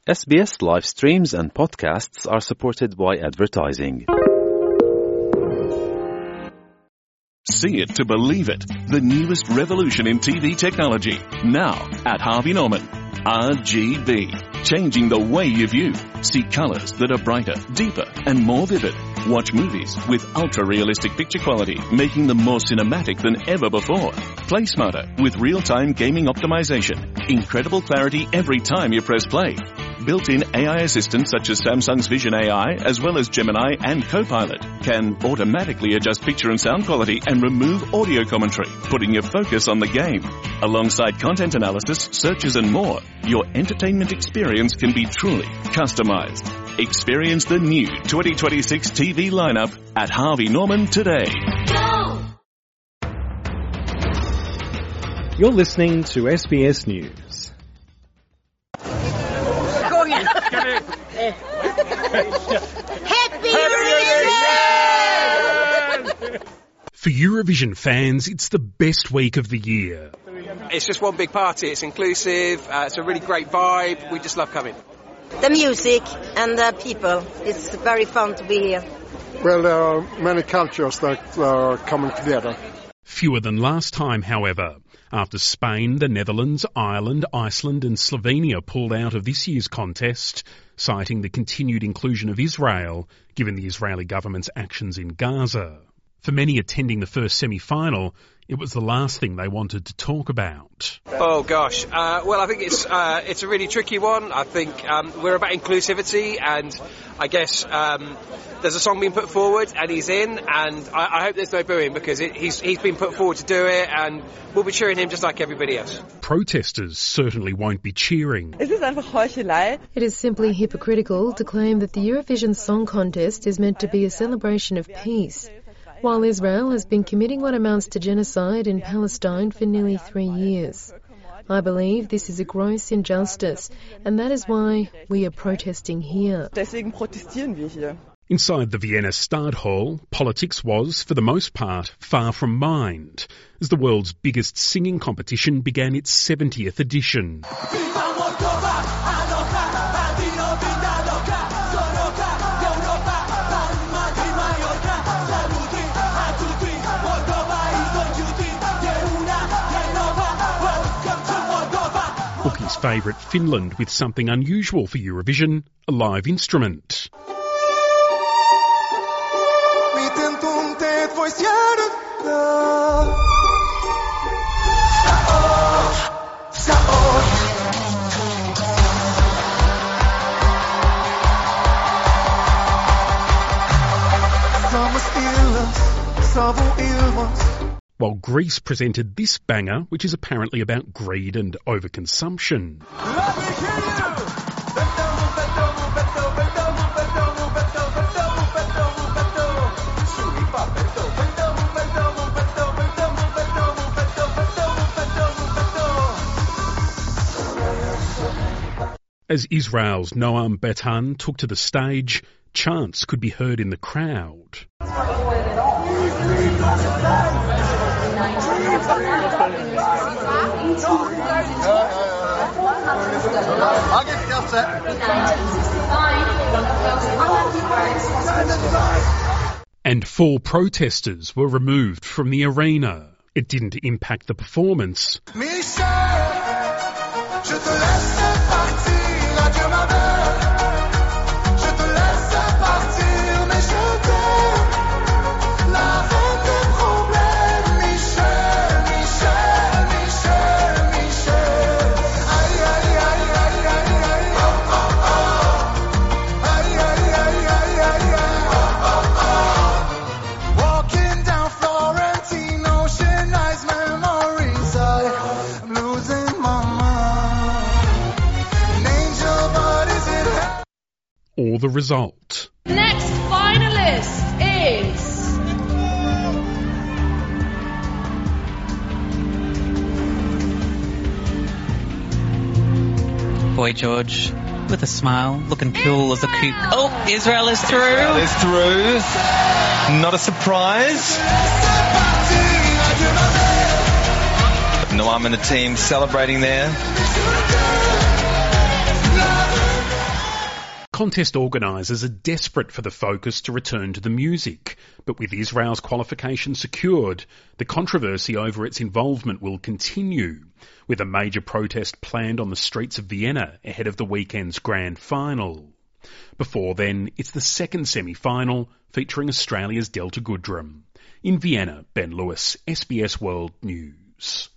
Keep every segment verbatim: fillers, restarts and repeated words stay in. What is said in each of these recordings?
S B S live streams and podcasts are supported by advertising. See it to believe it. The newest revolution in T V technology. Now at Harvey Norman. R G B. Changing the way you view. See colours that are brighter, deeper and more vivid. Watch movies with ultra-realistic picture quality, making them more cinematic than ever before. Play smarter with real-time gaming optimization. Incredible clarity every time you press play. Built-in A I assistants such as Samsung's Vision A I, as well as Gemini and Copilot, can automatically adjust picture and sound quality and remove audio commentary, putting your focus on the game. Alongside content analysis, searches and more, your entertainment experience can be truly customized. Experience the new twenty twenty-six T V lineup at Harvey Norman today. Go! You're listening to S B S News. Happy Eurovision! For Eurovision fans, it's the best week of the year. It's just one big party. It's inclusive. Uh, it's a really great vibe. We just love coming. The music and the people. It's very fun to be here. Well, there are many cultures that are coming together. Fewer than last time, however. After Spain, the Netherlands, Ireland, Iceland and Slovenia pulled out of this year's contest, citing the continued inclusion of Israel, given the Israeli government's actions in Gaza. For many attending the first semi-final, it was the last thing they wanted to talk about. Oh gosh, uh, well I think it's uh, it's a really tricky one. I think um, we're about inclusivity, and I guess um, there's a song being put forward and he's in, and I, I hope there's no booing because it, he's he's been put forward to do it, and we'll be cheering him just like everybody else. Protesters certainly won't be cheering. It is simply hypocritical to claim that the Eurovision Song Contest is meant to be a celebration of peace, while Israel has been committing what amounts to genocide in Palestine for nearly three years. I believe this is a gross injustice, and that is why we are protesting here. Inside the Vienna Stadthalle, politics was, for the most part, far from mind, as the world's biggest singing competition began its seventieth edition. Bookie's favourite Finland with something unusual for Eurovision, a live instrument. While Greece presented this banger, which is apparently about greed and overconsumption. As Israel's Noam Betan took to the stage, chants could be heard in the crowd. And four protesters were removed from the arena. It didn't impact the performance. Or the result. Next finalist is... Boy George, with a smile, looking cool as a coot. Oh, Israel is through. Israel is through. Not a surprise. Noam and the team celebrating there. Contest organisers are desperate for the focus to return to the music, but with Israel's qualification secured, the controversy over its involvement will continue, with a major protest planned on the streets of Vienna ahead of the weekend's grand final. Before then, it's the second semi-final featuring Australia's Delta Goodrem. In Vienna, Ben Lewis, S B S World News.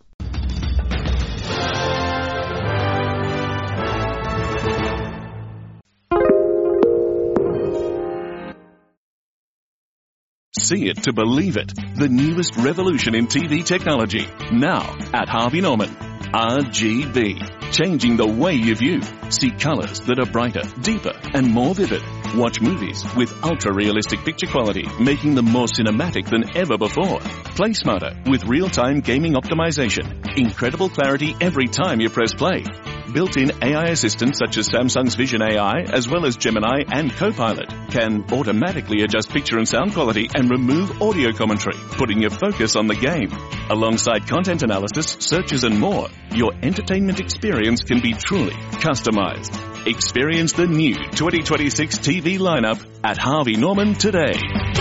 See it to believe it. The newest revolution in T V technology. Now at Harvey Norman. R G B. Changing the way you view. See colours that are brighter, deeper and more vivid. Watch movies with ultra-realistic picture quality, making them more cinematic than ever before. Play smarter with real-time gaming optimization. Incredible clarity every time you press play. Built-in A I assistants such as Samsung's Vision A I, as well as Gemini and Copilot, can automatically adjust picture and sound quality and remove audio commentary, putting your focus on the game. Alongside content analysis, searches and more, your entertainment experience can be truly customized. Experience the new twenty twenty-six T V lineup at Harvey Norman today.